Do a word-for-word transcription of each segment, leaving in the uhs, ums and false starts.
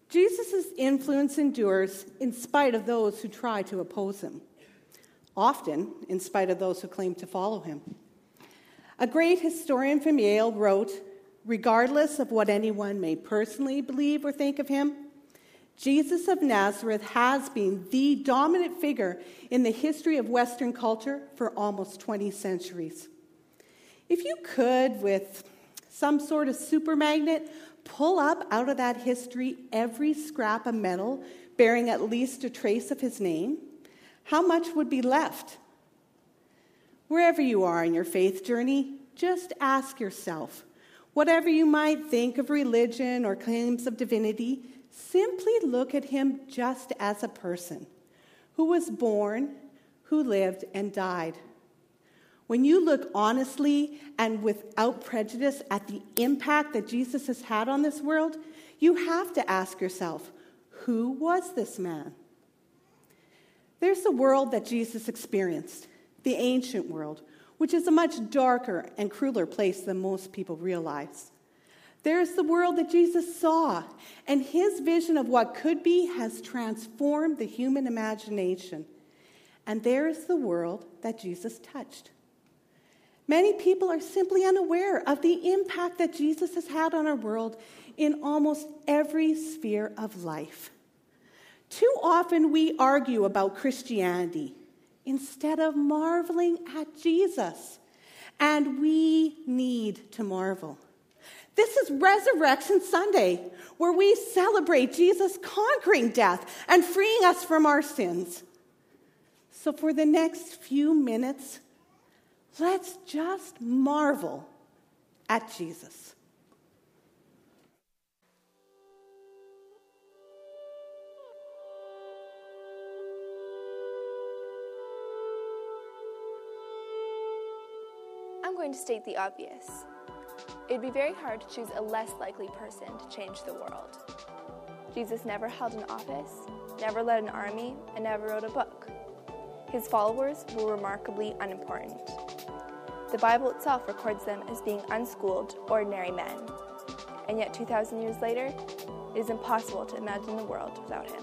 Jesus' influence endures in spite of those who try to oppose him, often in spite of those who claim to follow him. A great historian from Yale wrote, regardless of what anyone may personally believe or think of him, Jesus of Nazareth has been the dominant figure in the history of Western culture for almost twenty centuries. If you could, with some sort of super magnet, pull up out of that history every scrap of metal bearing at least a trace of his name, how much would be left? Wherever you are in your faith journey, just ask yourself, whatever you might think of religion or claims of divinity, simply look at him just as a person who was born, who lived, and died. When you look honestly and without prejudice at the impact that Jesus has had on this world, you have to ask yourself, who was this man? There's the world that Jesus experienced, the ancient world, which is a much darker and crueler place than most people realize. There's the world that Jesus saw, and his vision of what could be has transformed the human imagination. And there's the world that Jesus touched. Many people are simply unaware of the impact that Jesus has had on our world in almost every sphere of life. Too often we argue about Christianity instead of marveling at Jesus. And we need to marvel. This is Resurrection Sunday, where we celebrate Jesus conquering death and freeing us from our sins. So for the next few minutes, let's just marvel at Jesus. I'm going to state the obvious. It'd be very hard to choose a less likely person to change the world. Jesus never held an office, never led an army, and never wrote a book. His followers were remarkably unimportant. The Bible itself records them as being unschooled, ordinary men. And yet two thousand years later, it is impossible to imagine the world without him.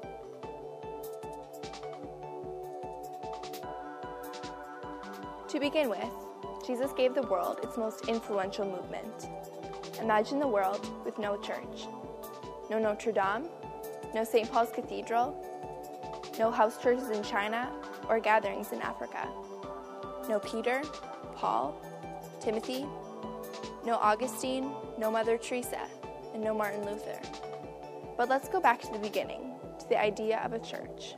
To begin with, Jesus gave the world its most influential movement. Imagine the world with no church. No Notre Dame, no Saint Paul's Cathedral, no house churches in China or gatherings in Africa. No Peter, Paul, Timothy, no Augustine, no Mother Teresa, and no Martin Luther. But let's go back to the beginning, to the idea of a church.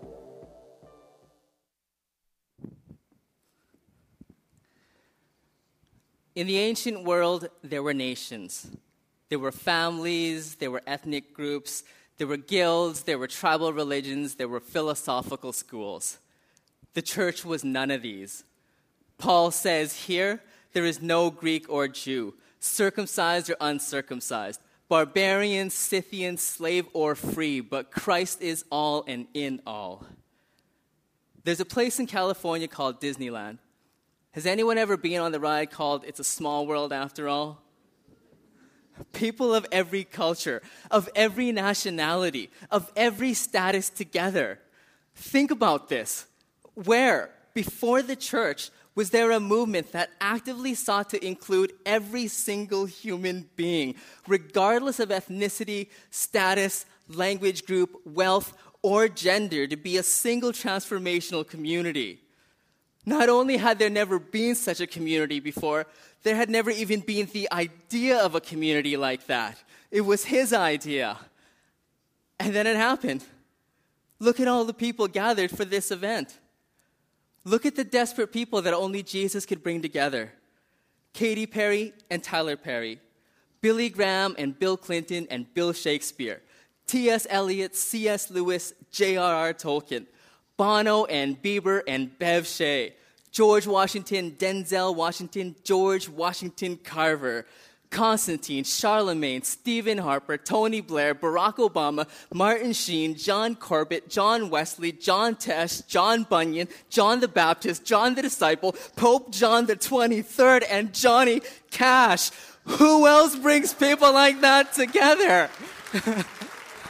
In the ancient world, there were nations. There were families, there were ethnic groups, there were guilds, there were tribal religions, there were philosophical schools. The church was none of these. Paul says here, there is no Greek or Jew, circumcised or uncircumcised, barbarian, Scythian, slave or free, but Christ is all and in all. There's a place in California called Disneyland. Has anyone ever been on the ride called It's a Small World After All? People of every culture, of every nationality, of every status together. Think about this. Where, before the church, was there a movement that actively sought to include every single human being, regardless of ethnicity, status, language group, wealth, or gender, to be a single transformational community? Not only had there never been such a community before, there had never even been the idea of a community like that. It was his idea. And then it happened. Look at all the people gathered for this event. Look at the desperate people that only Jesus could bring together. Katy Perry and Tyler Perry. Billy Graham and Bill Clinton and Bill Shakespeare. T S Eliot, C S Lewis, J R R Tolkien. Bono and Bieber and Bev Shea, George Washington, Denzel Washington, George Washington Carver, Constantine, Charlemagne, Stephen Harper, Tony Blair, Barack Obama, Martin Sheen, John Corbett, John Wesley, John Tesh, John Bunyan, John the Baptist, John the Disciple, Pope John the twenty-third, and Johnny Cash. Who else brings people like that together?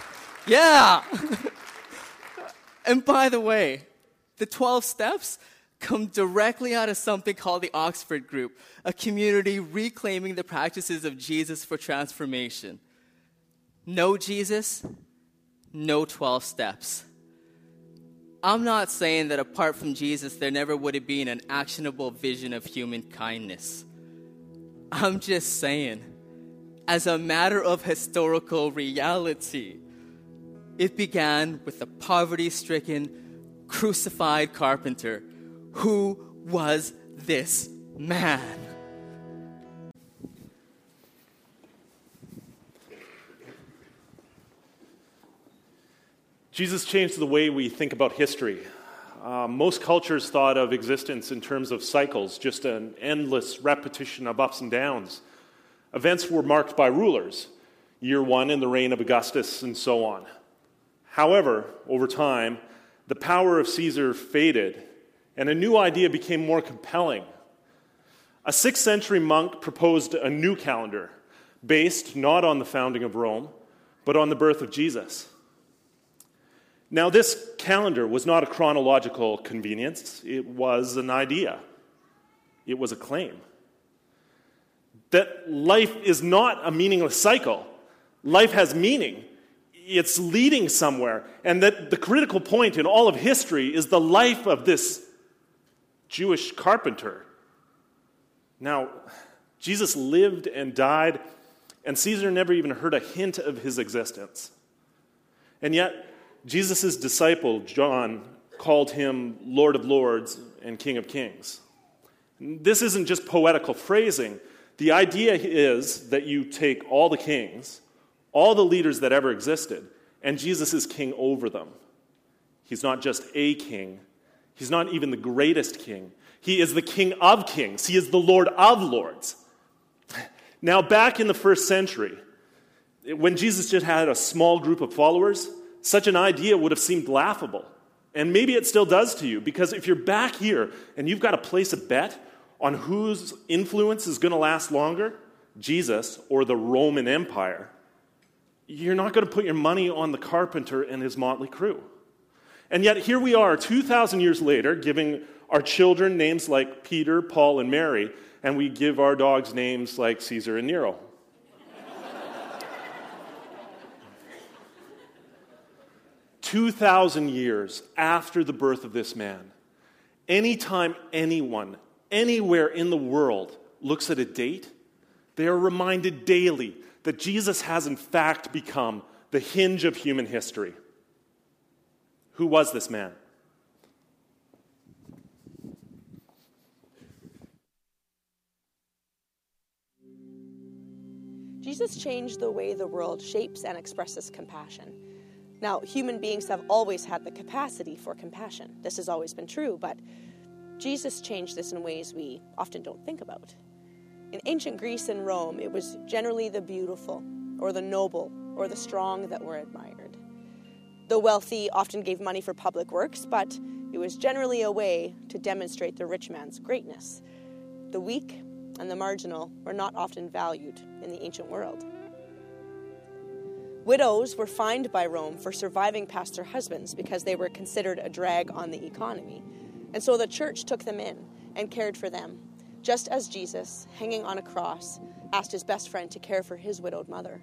Yeah! And by the way, the twelve steps come directly out of something called the Oxford Group, a community reclaiming the practices of Jesus for transformation. No Jesus, no twelve steps. I'm not saying that apart from Jesus, there never would have been an actionable vision of human kindness. I'm just saying, as a matter of historical reality, it began with a poverty-stricken, crucified carpenter. Who was this man? Jesus changed the way we think about history. Uh, most cultures thought of existence in terms of cycles, just an endless repetition of ups and downs. Events were marked by rulers, year one in the reign of Augustus and so on. However, over time, the power of Caesar faded, and a new idea became more compelling. A sixth century monk proposed a new calendar, based not on the founding of Rome, but on the birth of Jesus. Now, this calendar was not a chronological convenience. It was an idea. It was a claim. That life is not a meaningless cycle. Life has meaning. It's leading somewhere. And that the critical point in all of history is the life of this Jewish carpenter. Now, Jesus lived and died, and Caesar never even heard a hint of his existence. And yet, Jesus' disciple, John, called him Lord of Lords and King of Kings. This isn't just poetical phrasing. The idea is that you take all the kings, all the leaders that ever existed, and Jesus is king over them. He's not just a king. He's not even the greatest king. He is the King of Kings. He is the Lord of Lords. Now, back in the first century, when Jesus just had a small group of followers, such an idea would have seemed laughable. And maybe it still does to you, because if you're back here and you've got to place a bet on whose influence is going to last longer, Jesus or the Roman Empire, you're not going to put your money on the carpenter and his motley crew. And yet here we are two thousand years later, giving our children names like Peter, Paul, and Mary, and we give our dogs names like Caesar and Nero. two thousand years after the birth of this man, anytime anyone, anywhere in the world looks at a date, they are reminded daily that Jesus has in fact become the hinge of human history. Who was this man? Jesus changed the way the world shapes and expresses compassion. Now, human beings have always had the capacity for compassion. This has always been true, but Jesus changed this in ways we often don't think about. In ancient Greece and Rome, it was generally the beautiful, or the noble, or the strong that were admired. The wealthy often gave money for public works, but it was generally a way to demonstrate the rich man's greatness. The weak and the marginal were not often valued in the ancient world. Widows were fined by Rome for surviving past their husbands because they were considered a drag on the economy. And so the church took them in and cared for them, just as Jesus, hanging on a cross, asked his best friend to care for his widowed mother.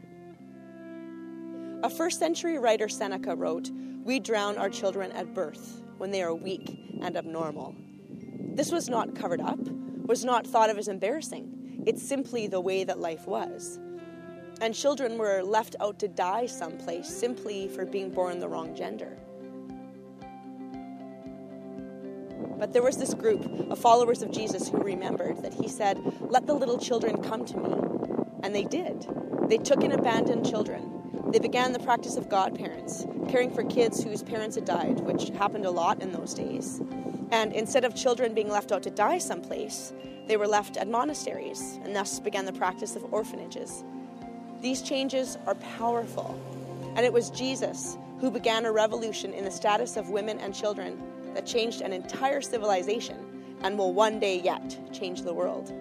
A first century writer, Seneca, wrote, "We drown our children at birth when they are weak and abnormal." This was not covered up, was not thought of as embarrassing. It's simply the way that life was. And children were left out to die someplace simply for being born the wrong gender. But there was this group of followers of Jesus who remembered that he said, "Let the little children come to me." And they did. They took in abandoned children. They began the practice of godparents, caring for kids whose parents had died, which happened a lot in those days. And instead of children being left out to die someplace, they were left at monasteries, and thus began the practice of orphanages. These changes are powerful, and it was Jesus who began a revolution in the status of women and children that changed an entire civilization and will one day yet change the world.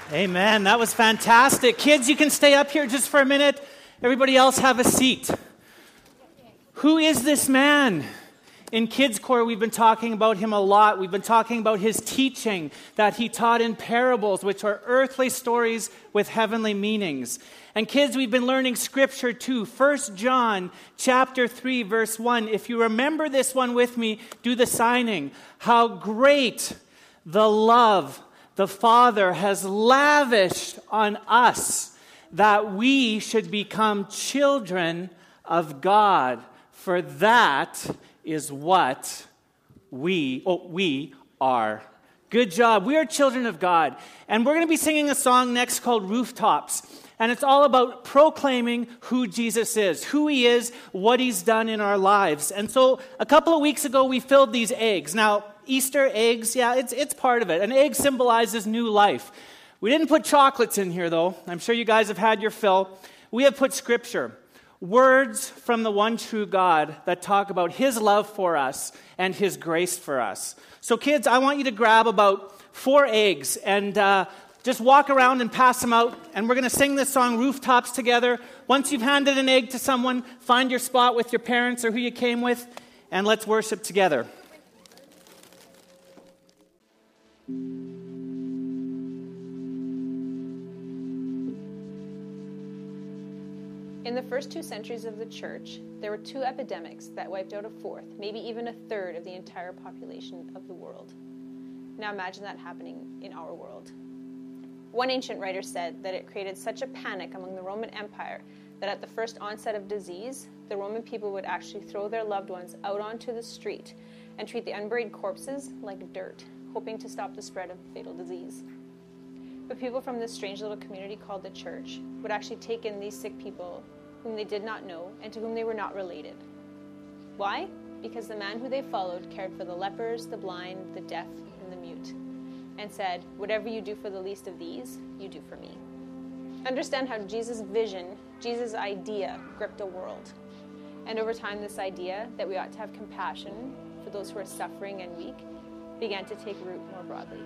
Amen. That was fantastic. Kids, you can stay up here just for a minute. Everybody else have a seat. Who is this man? In Kids Corps, we've been talking about him a lot. We've been talking about his teaching that he taught in parables, which are earthly stories with heavenly meanings. And kids, we've been learning scripture too. First John chapter three, verse one. If you remember this one with me, do the signing. How great the love the Father has lavished on us, that we should become children of God. For that is what we, oh, we are. Good job. We are children of God. And we're going to be singing a song next called Rooftops. And it's all about proclaiming who Jesus is, who he is, what he's done in our lives. And so a couple of weeks ago, we filled these eggs. Now, Easter eggs, yeah, it's it's part of it. An egg symbolizes new life. We didn't put chocolates in here, though. I'm sure you guys have had your fill. We have put scripture, words from the one true God that talk about his love for us and his grace for us. So kids, I want you to grab about four eggs and uh, just walk around and pass them out. And we're going to sing this song, Rooftops, together. Once you've handed an egg to someone, find your spot with your parents or who you came with, and let's worship together. In the first two centuries of the church, there were two epidemics that wiped out a fourth, maybe even a third of the entire population of the world. Now imagine that happening in our world. One ancient writer said that it created such a panic among the Roman Empire that at the first onset of disease, the Roman people would actually throw their loved ones out onto the street and treat the unburied corpses like dirt, hoping to stop the spread of the fatal disease. But people from this strange little community called the church would actually take in these sick people whom they did not know and to whom they were not related. Why? Because the man who they followed cared for the lepers, the blind, the deaf, and the mute, and said, "Whatever you do for the least of these, you do for me." Understand how Jesus' vision, Jesus' idea, gripped the world. And over time, this idea that we ought to have compassion for those who are suffering and weak began to take root more broadly.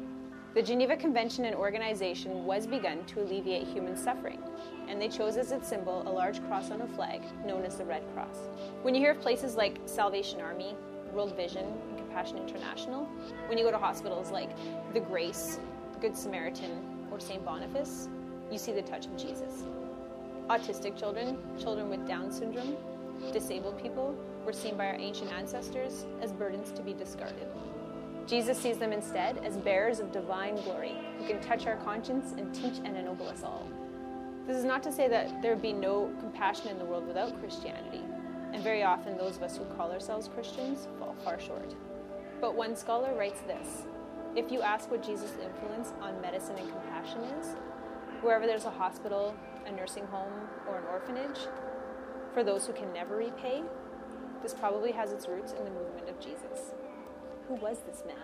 The Geneva Convention and Organization was begun to alleviate human suffering, and they chose as its symbol a large cross on a flag known as the Red Cross. When you hear of places like Salvation Army, World Vision, and Compassion International, when you go to hospitals like the Grace, Good Samaritan, or Saint Boniface, you see the touch of Jesus. Autistic children, children with Down syndrome, disabled people were seen by our ancient ancestors as burdens to be discarded. Jesus sees them instead as bearers of divine glory who can touch our conscience and teach and ennoble us all. This is not to say that there would be no compassion in the world without Christianity, and very often those of us who call ourselves Christians fall far short. But one scholar writes this: if you ask what Jesus' influence on medicine and compassion is, wherever there's a hospital, a nursing home, or an orphanage, for those who can never repay, this probably has its roots in the movement of Jesus. Who was this man?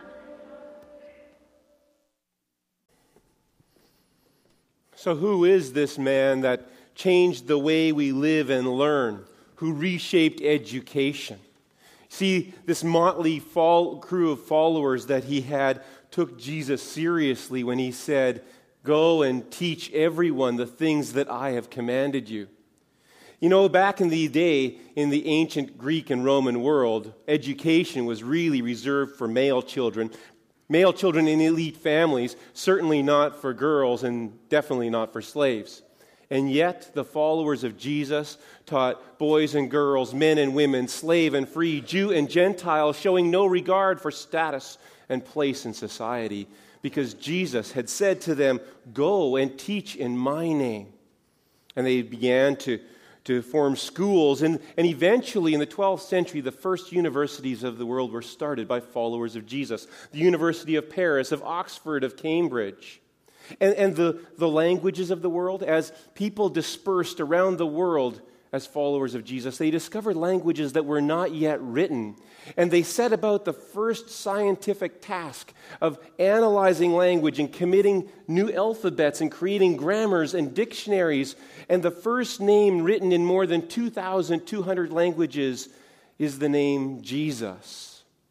So who is this man that changed the way we live and learn, who reshaped education? See, this motley fall, crew of followers that he had took Jesus seriously when he said, "Go and teach everyone the things that I have commanded you." You know, back in the day, in the ancient Greek and Roman world, education was really reserved for male children. Male children in elite families, certainly not for girls and definitely not for slaves. And yet, the followers of Jesus taught boys and girls, men and women, slave and free, Jew and Gentile, showing no regard for status and place in society, because Jesus had said to them, "Go and teach in my name." And they began to to form schools. And, and eventually, in the twelfth century, the first universities of the world were started by followers of Jesus. The University of Paris, of Oxford, of Cambridge. And, and the, the languages of the world, as people dispersed around the world as followers of Jesus, they discovered languages that were not yet written. And they set about the first scientific task of analyzing language and committing new alphabets and creating grammars and dictionaries. And the first name written in more than two thousand two hundred languages is the name Jesus.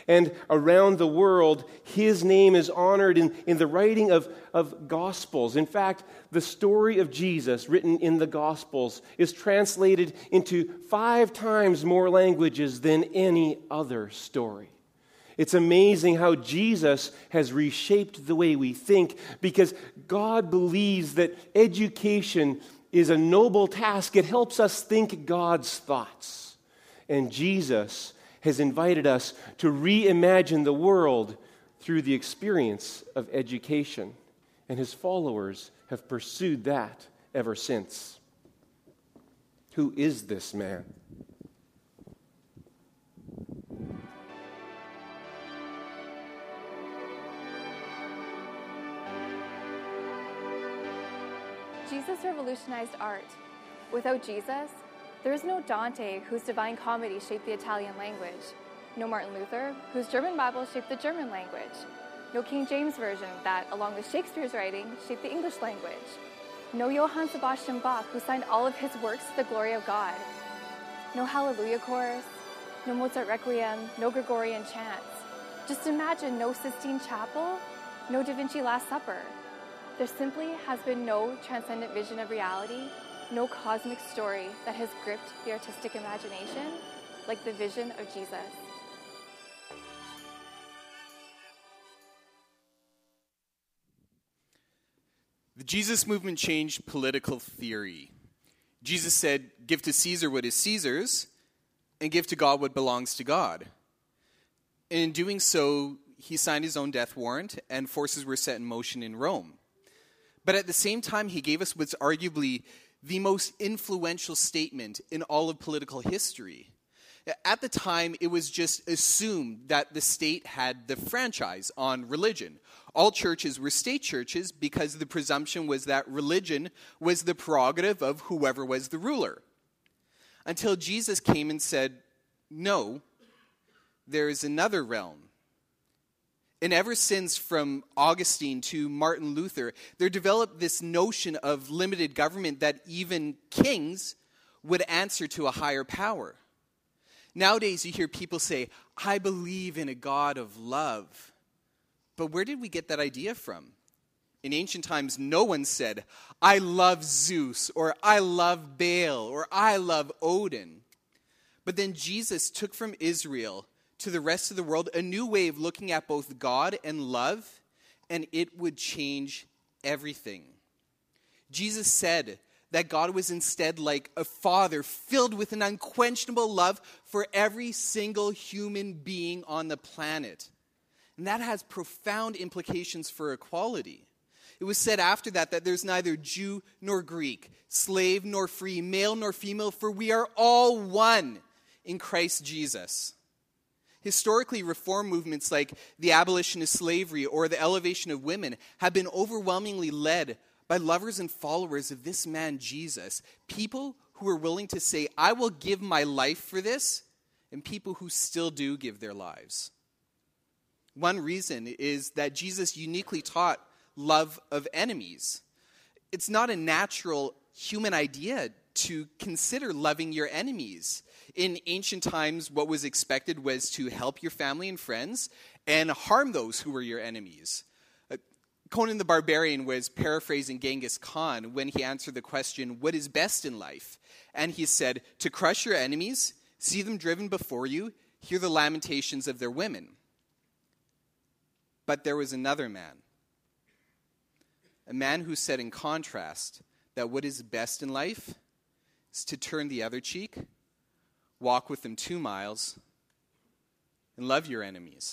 And around the world, his name is honored in, in the writing of, of Gospels. In fact, the story of Jesus written in the Gospels is translated into five times more languages than any other story. It's amazing how Jesus has reshaped the way we think, because God believes that education is a noble task. It helps us think God's thoughts. And Jesus has invited us to reimagine the world through the experience of education. And his followers have pursued that ever since. Who is this man? Jesus revolutionized art. Without Jesus, there is no Dante, whose Divine Comedy shaped the Italian language, no Martin Luther, whose German Bible shaped the German language, no King James Version that, along with Shakespeare's writing, shaped the English language, no Johann Sebastian Bach, who signed all of his works to the glory of God, no Hallelujah Chorus, no Mozart Requiem, no Gregorian chants. Just imagine no Sistine Chapel, no Da Vinci Last Supper. There simply has been no transcendent vision of reality, no cosmic story that has gripped the artistic imagination like the vision of Jesus. The Jesus movement changed political theory. Jesus said, give to Caesar what is Caesar's, and give to God what belongs to God. And in doing so, he signed his own death warrant, and forces were set in motion in Rome. But at the same time, he gave us what's arguably the most influential statement in all of political history. At the time, it was just assumed that the state had the franchise on religion. All churches were state churches because the presumption was that religion was the prerogative of whoever was the ruler. Until Jesus came and said, no, there is another realm. And ever since, from Augustine to Martin Luther, there developed this notion of limited government that even kings would answer to a higher power. Nowadays, you hear people say, I believe in a God of love. But where did we get that idea from? In ancient times, no one said, I love Zeus, or I love Baal, or I love Odin. But then Jesus took from Israel to the rest of the world a new way of looking at both God and love, and it would change everything. Jesus said that God was instead like a father filled with an unquenchable love for every single human being on the planet. And that has profound implications for equality. It was said after that that there's neither Jew nor Greek, slave nor free, male nor female, for we are all one in Christ Jesus. Historically, reform movements like the abolition of slavery or the elevation of women have been overwhelmingly led by lovers and followers of this man, Jesus. People who are willing to say, I will give my life for this, and people who still do give their lives. One reason is that Jesus uniquely taught love of enemies. It's not a natural human idea to consider loving your enemies. In ancient times, what was expected was to help your family and friends and harm those who were your enemies. Uh, Conan the Barbarian was paraphrasing Genghis Khan when he answered the question, what is best in life? And he said, to crush your enemies, see them driven before you, hear the lamentations of their women. But there was another man, a man who said in contrast that what is best in life is to turn the other cheek, walk with them two miles, and love your enemies.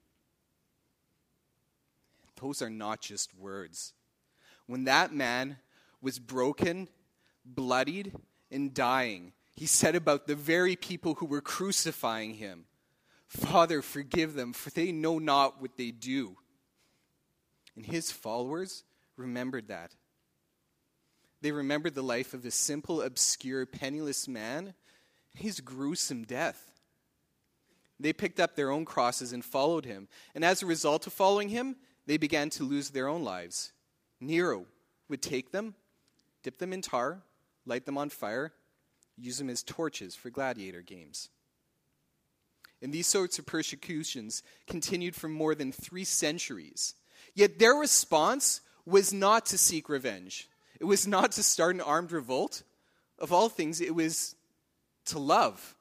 Those are not just words. When that man was broken, bloodied, and dying, he said about the very people who were crucifying him, Father, forgive them, for they know not what they do. And his followers remembered that. They remembered the life of a simple, obscure, penniless man, his gruesome death. They picked up their own crosses and followed him. And as a result of following him, they began to lose their own lives. Nero would take them, dip them in tar, light them on fire, use them as torches for gladiator games. And these sorts of persecutions continued for more than three centuries. Yet their response was not to seek revenge. It was not to start an armed revolt. Of all things, it was to love.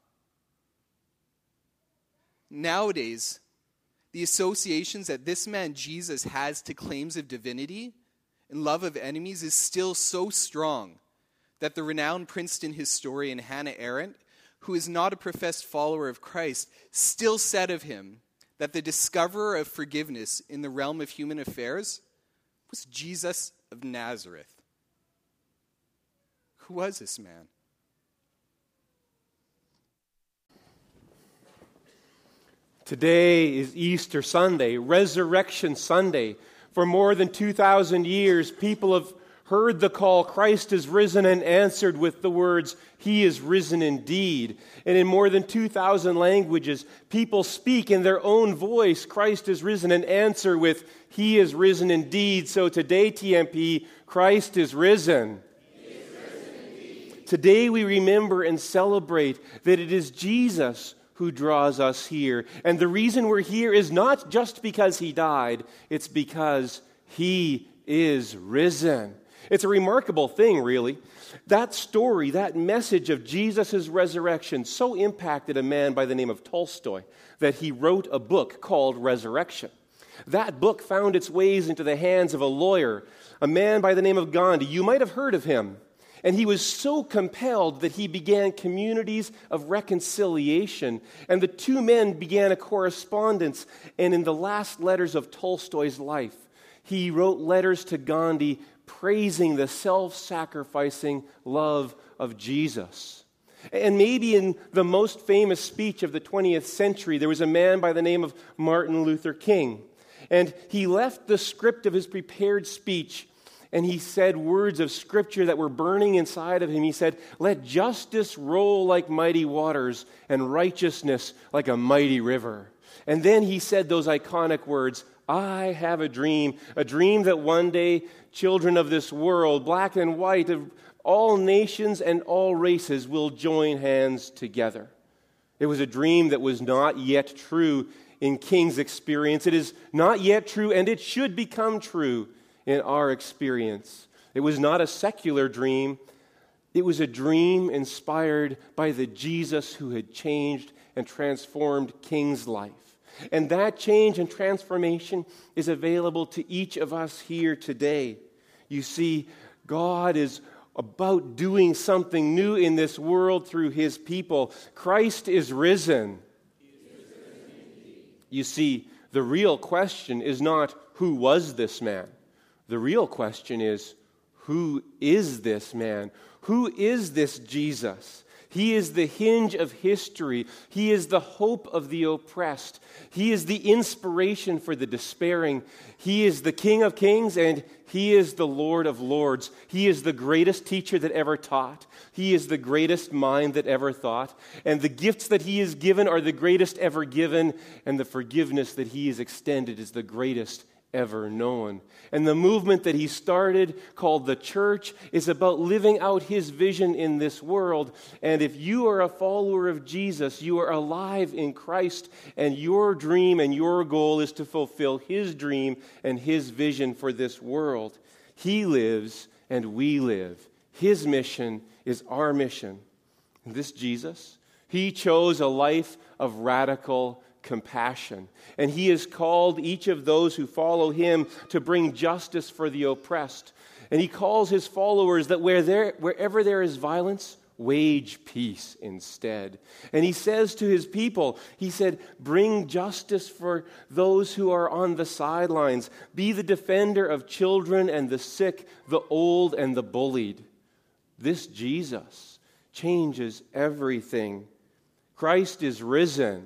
Nowadays, the associations that this man Jesus has to claims of divinity and love of enemies is still so strong that the renowned Princeton historian Hannah Arendt, who is not a professed follower of Christ, still said of him that the discoverer of forgiveness in the realm of human affairs was Jesus of Nazareth. Who was this man? Today is Easter Sunday, Resurrection Sunday. For more than two thousand years, people have heard the call, Christ is risen, and answered with the words, He is risen indeed. And in more than two thousand languages, people speak in their own voice, Christ is risen, and answer with, He is risen indeed. So today, T M P, Christ is risen. He is risen indeed. Today we remember and celebrate that it is Jesus who draws us here. And the reason we're here is not just because He died, it's because He is risen. It's a remarkable thing, really. That story, that message of Jesus' resurrection so impacted a man by the name of Tolstoy that he wrote a book called Resurrection. That book found its ways into the hands of a lawyer, a man by the name of Gandhi. You might have heard of him. And he was so compelled that he began communities of reconciliation. And the two men began a correspondence. And in the last letters of Tolstoy's life, he wrote letters to Gandhi praising the self-sacrificing love of Jesus. And maybe in the most famous speech of the twentieth century, there was a man by the name of Martin Luther King. And he left the script of his prepared speech, and he said words of Scripture that were burning inside of him. He said, "Let justice roll like mighty waters, and righteousness like a mighty river." And then he said those iconic words, "I have a dream, a dream that one day children of this world, black and white, of all nations and all races, will join hands together." It was a dream that was not yet true in King's experience. It is not yet true, and it should become true in our experience. It was not a secular dream. It was a dream inspired by the Jesus who had changed and transformed King's life. And that change and transformation is available to each of us here today. You see, God is about doing something new in this world through His people. Christ is risen. He is risen indeed. You see, the real question is not who was this man. The real question is, who is this man? Who is this Jesus? He is the hinge of history. He is the hope of the oppressed. He is the inspiration for the despairing. He is the King of kings, and He is the Lord of lords. He is the greatest teacher that ever taught. He is the greatest mind that ever thought. And the gifts that He has given are the greatest ever given, and the forgiveness that He has extended is the greatest ever known. And the movement that He started, called the church, is about living out His vision in this world. And if you are a follower of Jesus, you are alive in Christ, and your dream and your goal is to fulfill His dream and His vision for this world. He lives and we live. His mission is our mission. And this Jesus, He chose a life of radical compassion. And He has called each of those who follow Him to bring justice for the oppressed. And He calls His followers that where there, wherever there is violence, wage peace instead. And He says to His people, He said, bring justice for those who are on the sidelines. Be the defender of children and the sick, the old and the bullied. This Jesus changes everything. Christ is risen.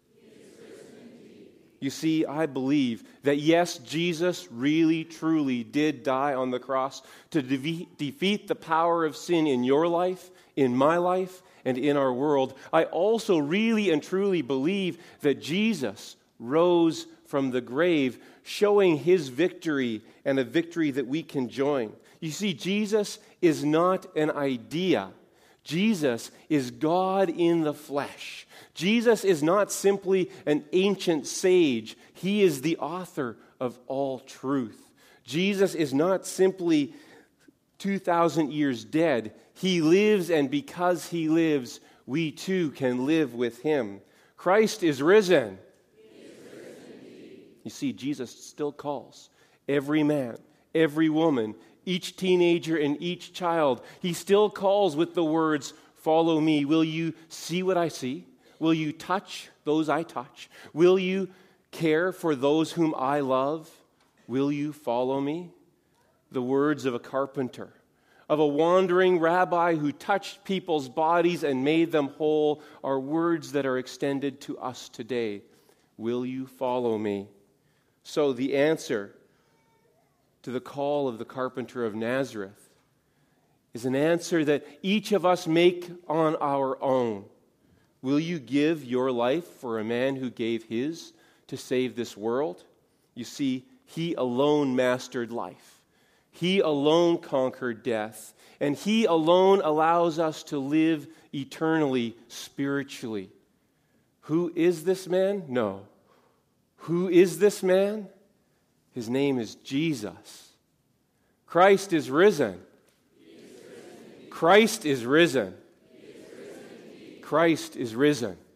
You see, I believe that yes, Jesus really, truly did die on the cross to de- defeat the power of sin in your life, in my life, and in our world. I also really and truly believe that Jesus rose from the grave, showing His victory and a victory that we can join. You see, Jesus is not an idea. Jesus is God in the flesh. Jesus is not simply an ancient sage. He is the author of all truth. Jesus is not simply two thousand years dead. He lives, and because he lives, we too can live with him. Christ is risen. He is risen indeed. You see, Jesus still calls every man, every woman, each teenager, and each child. He still calls with the words, "Follow me." Will you see what I see? Will you touch those I touch? Will you care for those whom I love? Will you follow me? The words of a carpenter, of a wandering rabbi who touched people's bodies and made them whole, are words that are extended to us today. Will you follow me? So the answer to the call of the carpenter of Nazareth is an answer that each of us make on our own. Will you give your life for a man who gave his to save this world? You see, he alone mastered life. He alone conquered death. And he alone allows us to live eternally, spiritually. Who is this man? No. Who is this man? His name is Jesus. Christ is risen. He is risen Christ is risen. He is risen indeed. Christ is risen.